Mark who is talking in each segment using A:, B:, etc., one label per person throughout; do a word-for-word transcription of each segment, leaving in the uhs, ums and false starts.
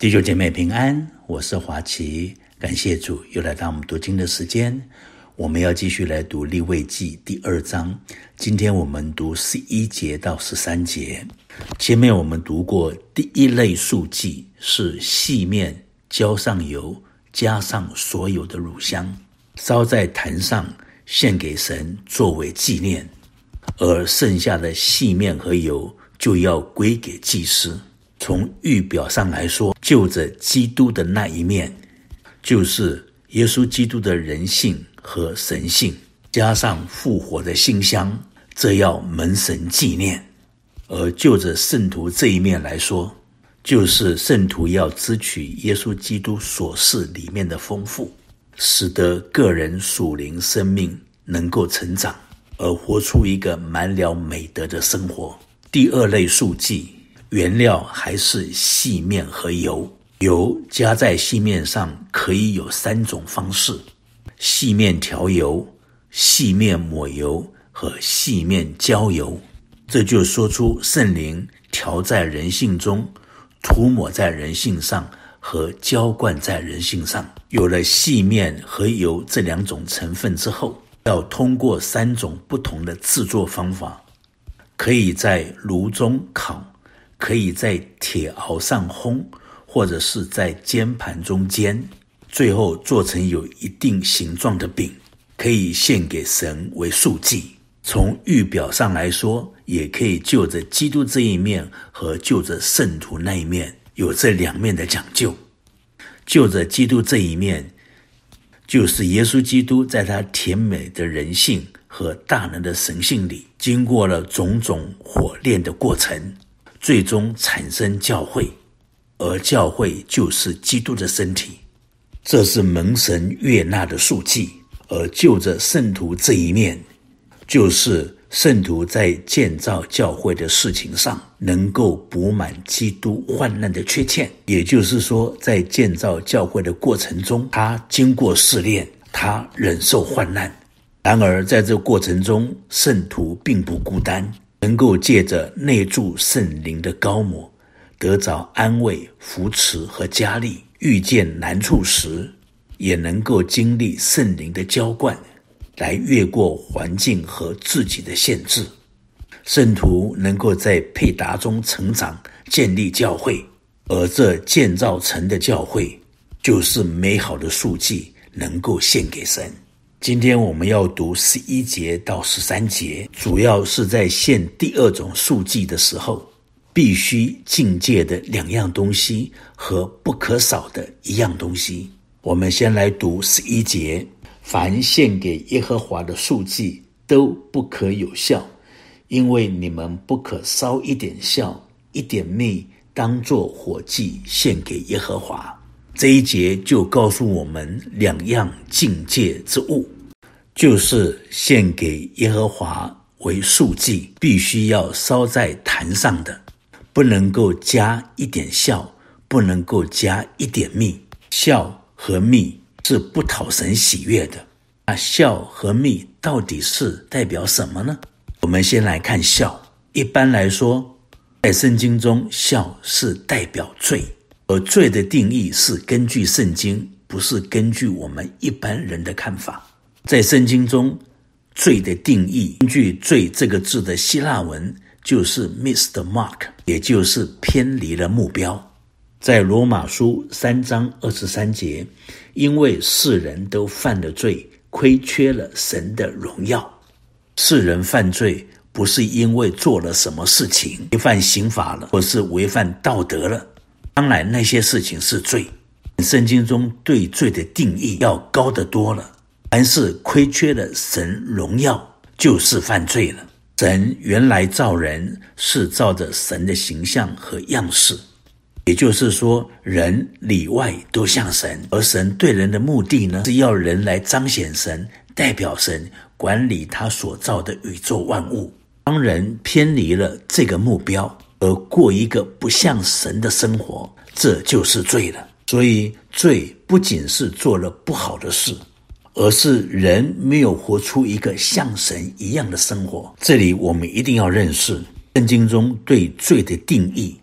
A: 弟兄姐妹平安，我是华奇，感谢主又来到我们读经的时间。我们要继续来读利未记第二章，今天我们读十一节到十三节。前面我们读过第一类素祭是细面浇上油，加上所有的乳香，烧在坛上献给神作为纪念，而剩下的细面和油就要归给祭司。从预表上来说，就着基督的那一面，就是耶稣基督的人性和神性，加上复活的馨香，这要蒙神纪念。而就着圣徒这一面来说，就是圣徒要支取耶稣基督所示里面的丰富，使得个人属灵生命能够成长，而活出一个满了美德的生活。第二类素祭原料还是细面和油，油加在细面上可以有三种方式：细面调油、细面抹油和细面浇油。这就说出圣灵调在人性中，涂抹在人性上和浇灌在人性上。有了细面和油这两种成分之后，要通过三种不同的制作方法，可以在炉中烤，可以在铁熬上烘，或者是在煎盘中煎，最后做成有一定形状的饼，可以献给神为素祭。从预表上来说，也可以就着基督这一面和就着圣徒那一面有这两面的讲究。就着基督这一面，就是耶稣基督在他甜美的人性和大能的神性里，经过了种种火炼的过程，最终产生教会，而教会就是基督的身体，这是蒙神悦纳的素祭。而就着圣徒这一面，就是圣徒在建造教会的事情上能够补满基督患难的缺欠，也就是说，在建造教会的过程中，他经过试炼，他忍受患难。然而在这过程中，圣徒并不孤单，能够借着内住圣灵的膏抹，得着安慰、扶持和加力，遇见难处时，也能够经历圣灵的浇灌，来越过环境和自己的限制。圣徒能够在配搭中成长，建立教会，而这建造成的教会，就是美好的素祭，能够献给神。今天我们要读十一节到十三节，主要是在献第二种素祭的时候，必须境界的两样东西和不可少的一样东西。我们先来读十一节：凡献给耶和华的素祭都不可有酵，因为你们不可烧一点酵、一点蜜，当作火祭献给耶和华。这一节就告诉我们两样境界之物，就是献给耶和华为素祭，必须要烧在坛上的，不能够加一点酵，不能够加一点蜜。酵和蜜是不讨神喜悦的。那酵和蜜到底是代表什么呢？我们先来看酵。一般来说，在圣经中，酵是代表罪，而罪的定义是根据圣经，不是根据我们一般人的看法。在圣经中，罪的定义，根据罪这个字的希腊文，就是 miss the mark， 也就是偏离了目标。在罗马书三章二十三节，因为世人都犯了罪，亏缺了神的荣耀。世人犯罪不是因为做了什么事情，违反刑法了，或是违反道德了，当然那些事情是罪。圣经中对罪的定义要高得多了，凡是亏缺了神荣耀，就是犯罪了。神原来造人是照着神的形象和样式，也就是说，人里外都像神，而神对人的目的呢，是要人来彰显神，代表神，管理他所造的宇宙万物。当人偏离了这个目标，而过一个不像神的生活，这就是罪了。所以罪不仅是做了不好的事，而是人没有活出一个像神一样的生活。这里我们一定要认识圣经中对罪的定义，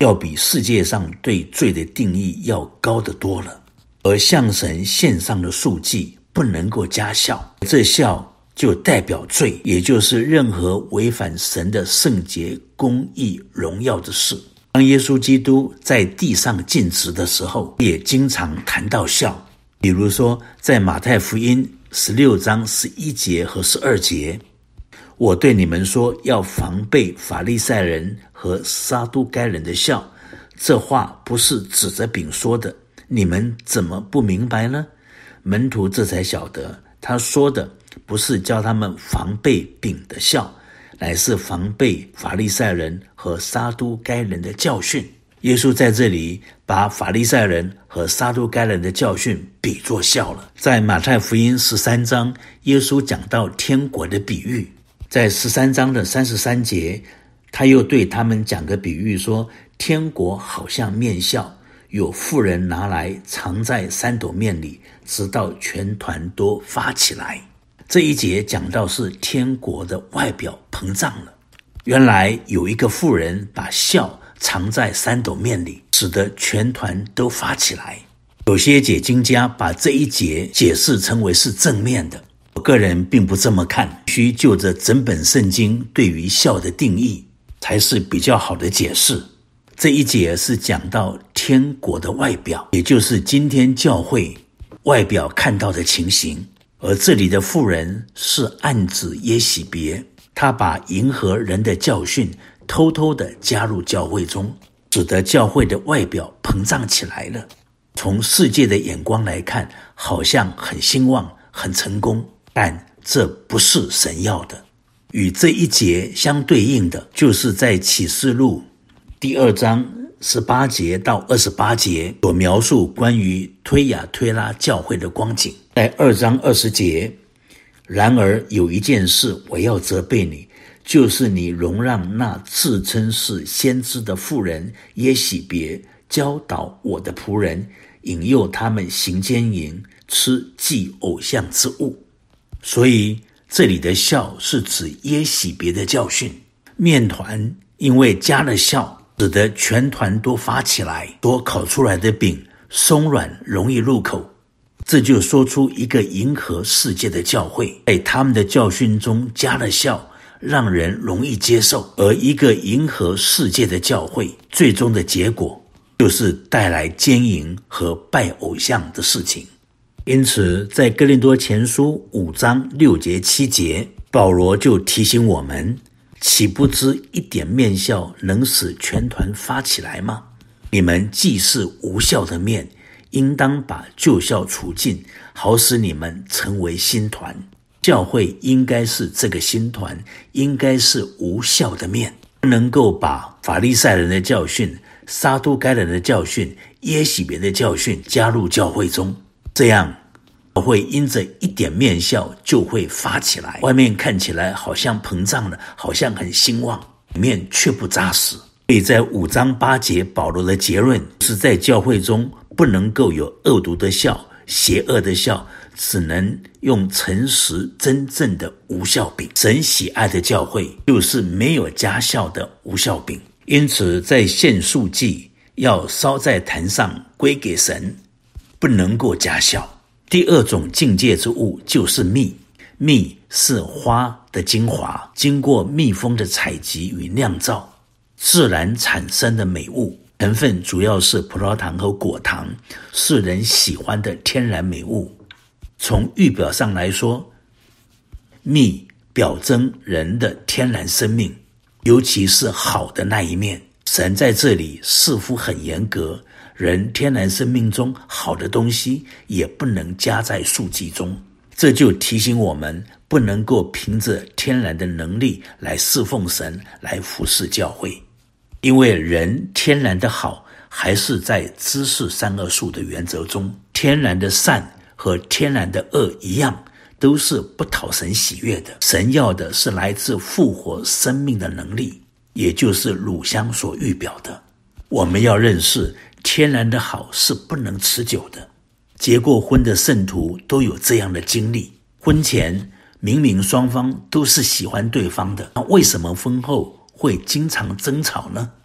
A: 要比世界上对罪的定义要高得多了。而向神献上的赎祭不能够加效，这效就代表罪，也就是任何违反神的圣洁、公义、荣耀的事。当耶稣基督在地上尽职的时候，也经常谈到效。比如说在马太福音十六章十一节和十二节，我对你们说，要防备法利赛人和撒都该人的酵。这话不是指着饼说的，你们怎么不明白呢？门徒这才晓得，他说的不是叫他们防备饼的酵，乃是防备法利赛人和撒都该人的教训。耶稣在这里把法利赛人和撒都该人的教训比作酵了。在马太福音十三章，耶稣讲到天国的比喻，在十三章的三十三节，他又对他们讲个比喻说，天国好像面酵，有妇人拿来藏在三斗面里，直到全团都发起来。这一节讲到是天国的外表膨胀了。原来有一个妇人把酵藏在三斗面里，使得全团都发起来。有些解经家把这一节解释成为是正面的，我个人并不这么看，需就着整本圣经对于酵的定义才是比较好的解释。这一节是讲到天国的外表，也就是今天教会外表看到的情形。而这里的妇人是暗指耶洗别，她把迎合人的教训偷偷地加入教会中，使得教会的外表膨胀起来了。从世界的眼光来看，好像很兴旺很成功，但这不是神要的。与这一节相对应的，就是在启示录第二章十八节到二十八节所描述关于推雅推拉教会的光景。在二章二十节，然而有一件事我要责备你，就是你容让那自称是先知的妇人耶洗别教导我的仆人，引诱他们行奸淫，吃祭偶像之物。所以这里的酵是指耶洗别的教训。面团因为加了酵，使得全团都发起来，所烤出来的饼松软容易入口。这就说出一个迎合世界的教会，在他们的教训中加了酵，让人容易接受。而一个迎合世界的教会，最终的结果就是带来奸淫和拜偶像的事情。因此在哥林多前书五章六节七节，保罗就提醒我们，岂不知一点面酵能使全团发起来吗？你们既是无酵的面，应当把旧酵除尽，好使你们成为新团。教会应该是这个新团，应该是无酵的面，不能够把法利赛人的教训、撒都该人的教训、耶洗别的教训加入教会中，这样教会因着一点面酵就会发起来，外面看起来好像膨胀了，好像很兴旺，里面却不扎实。所以在五章八节，保罗的结论是在教会中不能够有恶毒的酵、邪恶的酵，只能用诚实真正的无酵饼。神喜爱的教会就是没有加酵的无酵饼。因此在献赎祭要烧在坛上归给神，不能够加酵。第二种境界之物就是蜜，蜜是花的精华，经过蜜蜂的采集与酿造，自然产生的美物，成分主要是葡萄糖和果糖，是人喜欢的天然美物。从预表上来说，蜜表征人的天然生命，尤其是好的那一面。神在这里似乎很严格，人天然生命中好的东西也不能加在赎祭中。这就提醒我们，不能够凭着天然的能力来侍奉神，来服侍教会。因为人天然的好还是在知识善恶树的原则中，天然的善和天然的恶一样，都是不讨神喜悦的。神要的是来自复活生命的能力，也就是乳香所预表的。我们要认识天然的好是不能持久的。结过婚的圣徒都有这样的经历，婚前明明双方都是喜欢对方的，那为什么婚后会经常争吵呢？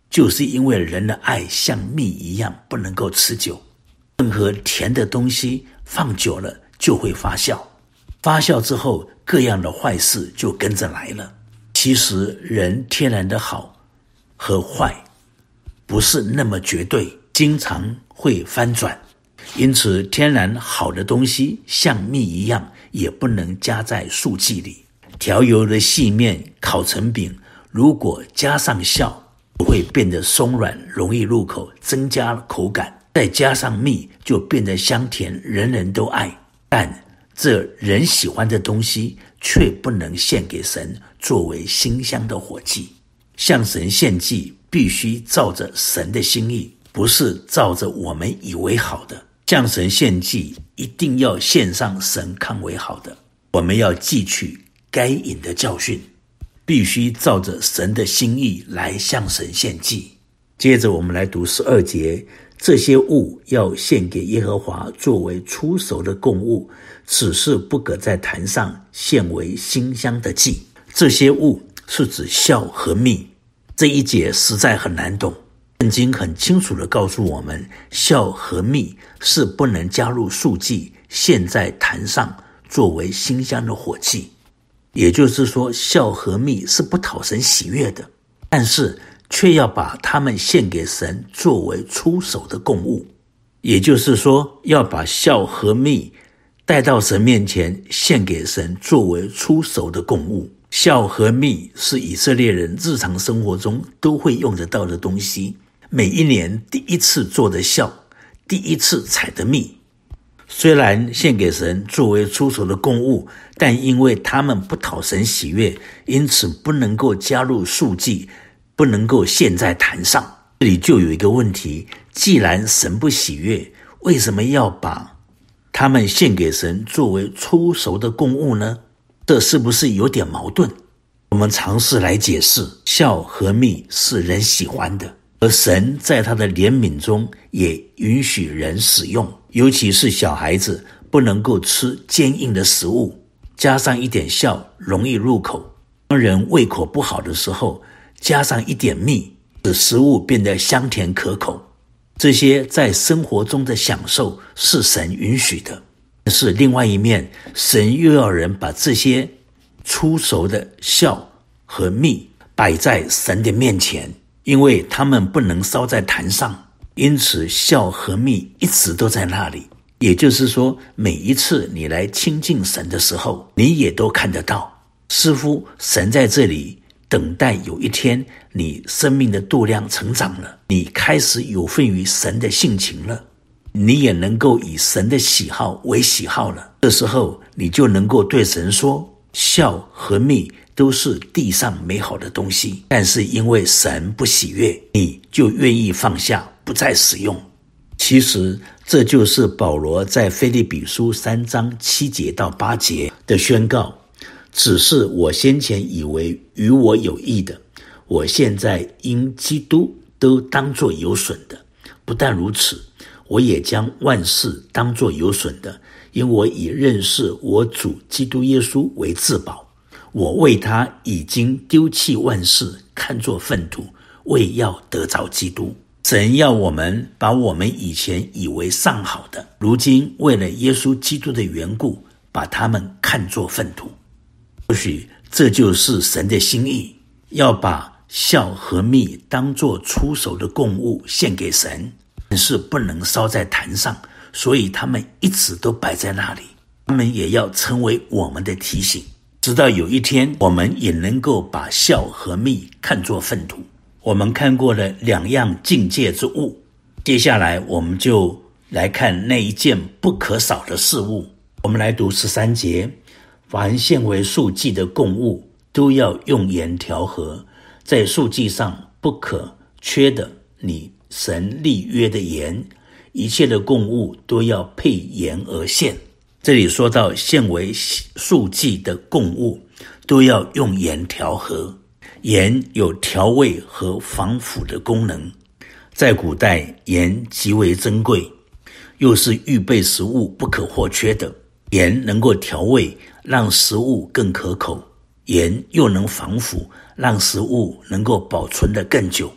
A: 就是因为人的爱像蜜一样不能够持久。任何甜的东西放久了就会发酵，发酵之后各样的坏事就跟着来了。其实人天然的好和坏不是那么绝对，经常会翻转。因此天然好的东西像蜜一样也不能加在素剂里。调油的细面烤成饼，如果加上酵会变得松软容易入口，增加口感，再加上蜜就变得香甜，人人都爱。但这人喜欢的东西却不能献给神作为馨香的火祭。向神献祭必须照着神的心意，不是照着我们以为好的。向神献祭一定要献上神看为好的。我们要汲取该隐的教训，必须照着神的心意来向神献祭。接着我们来读十二节，这些物要献给耶和华作为初熟的供物，此事不可在坛上献为馨香的祭。这些物是指酵和蜜。这一节实在很难懂，圣经很清楚地告诉我们，酵和蜜是不能加入素祭献在坛上作为馨香的火祭。也就是说，酵和蜜是不讨神喜悦的，但是却要把它们献给神作为初熟的供物。也就是说，要把酵和蜜带到神面前献给神作为初熟的供物。酵和蜜是以色列人日常生活中都会用得到的东西，每一年第一次做的酵，第一次采的蜜，虽然献给神作为初熟的供物，但因为他们不讨神喜悦，因此不能够加入素祭，不能够献在坛上。这里就有一个问题，既然神不喜悦，为什么要把他们献给神作为初熟的供物呢？这是不是有点矛盾？我们尝试来解释，酵和蜜是人喜欢的，而神在他的怜悯中也允许人使用，尤其是小孩子不能够吃坚硬的食物，加上一点酵容易入口。当人胃口不好的时候，加上一点蜜，使食物变得香甜可口。这些在生活中的享受是神允许的。但是另外一面，神又要人把这些初熟的酵和蜜摆在神的面前，因为他们不能烧在坛上，因此酵和蜜一直都在那里。也就是说，每一次你来亲近神的时候，你也都看得到，似乎神在这里等待有一天你生命的度量成长了，你开始有份于神的性情了，你也能够以神的喜好为喜好了。这时候你就能够对神说，酵和蜜都是地上美好的东西，但是因为神不喜悦，你就愿意放下，不再使用。其实这就是保罗在腓立比书三章七节到八节的宣告，只是我先前以为与我有益的，我现在因基督都当作有损的。不但如此，我也将万事当作有损的，因我以认识我主基督耶稣为至宝。我为他已经丢弃万事，看作粪土，为要得着基督。神要我们把我们以前以为上好的，如今为了耶稣基督的缘故，把他们看作粪土。或许这就是神的心意，要把酵和蜜当作初熟的供物献给神，但是不能烧在坛上，所以他们一直都摆在那里。他们也要成为我们的提醒，直到有一天我们也能够把酵和蜜看作粪土。我们看过了两样境界之物，接下来我们就来看那一件不可少的事物。我们来读十三节，凡献为素祭的供物都要用盐调和，在素祭上不可缺的你神立约的盐，一切的供物都要配盐而献。这里说到献为素祭的供物都要用盐调和，盐有调味和防腐的功能，在古代盐极为珍贵，又是预备食物不可或缺的。盐能够调味，让食物更可口，盐又能防腐，让食物能够保存得更久。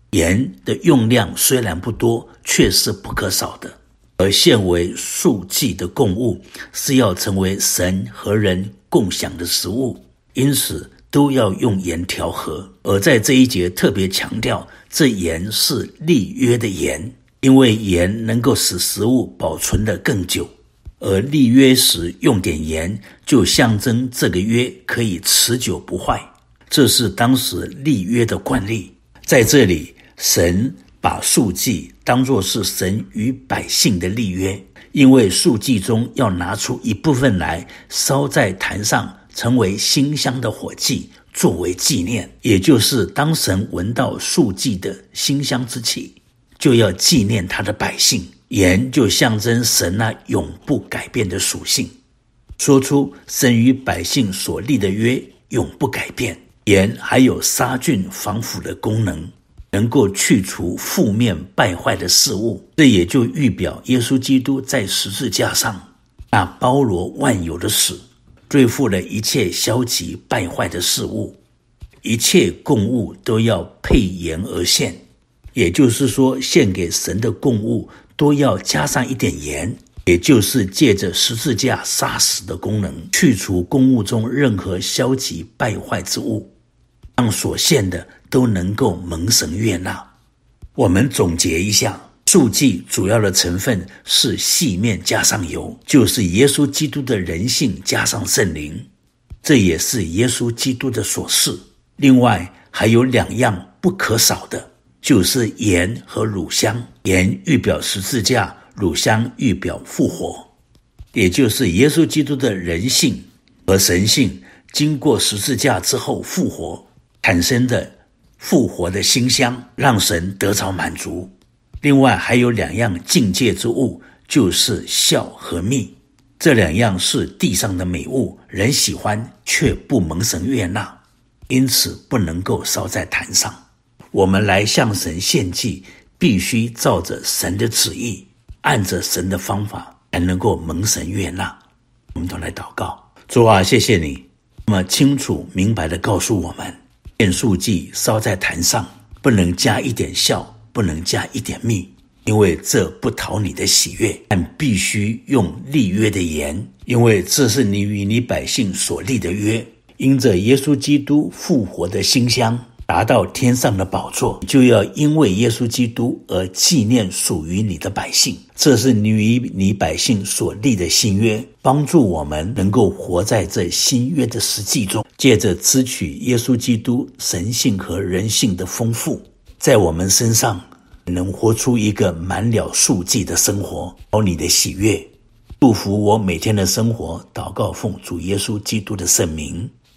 A: 盐的用量虽然不多，却是不可少的。而献为素祭的供物是要成为神和人共享的食物，因此都要用盐调和。而在这一节特别强调，这盐是立约的盐，因为盐能够使食物保存得更久，而立约时用点盐，就象征这个约可以持久不坏。这是当时立约的惯例。在这里，神把素祭当作是神与百姓的立约，因为素祭中要拿出一部分来烧在坛上，成为馨香的火祭，作为纪念。也就是当神闻到素祭的馨香之气，就要纪念他的百姓。盐就象征神那永不改变的属性，说出神与百姓所立的约永不改变。盐还有杀菌防腐的功能，能够去除负面败坏的事物。这也就预表耶稣基督在十字架上那包罗万有的死，对付了一切消极败坏的事物。一切供物都要配盐而献，也就是说，献给神的供物都要加上一点盐，也就是借着十字架杀死的功能，去除供物中任何消极败坏之物，让所献的都能够蒙神悦纳。我们总结一下，素祭主要的成分是细面加上油，就是耶稣基督的人性加上圣灵，这也是耶稣基督的所示。另外还有两样不可少的，就是盐和乳香。盐预表十字架，乳香预表复活，也就是耶稣基督的人性和神性经过十字架之后复活产生的复活的馨香，让神得着满足。另外还有两样境界之物，就是酵和蜜。这两样是地上的美物，人喜欢却不蒙神悦纳，因此不能够烧在坛上。我们来向神献祭，必须照着神的旨意，按着神的方法，才能够蒙神悦纳。我们都来祷告。主啊，谢谢你那么清楚明白地告诉我们，献素祭烧在坛上，不能加一点酵，不能加一点蜜，因为这不讨你的喜悦，但必须用立约的盐，因为这是你与你百姓所立的约。因着耶稣基督复活的馨香达到天上的宝座，就要因为耶稣基督而纪念属于你的百姓。这是你与你百姓所立的新约，帮助我们能够活在这新约的实际中，借着支取耶稣基督神性和人性的丰富，在我们身上能活出一个满了素祭的生活，讨你的喜悦。祝福我每天的生活，祷告奉主耶稣基督的圣名，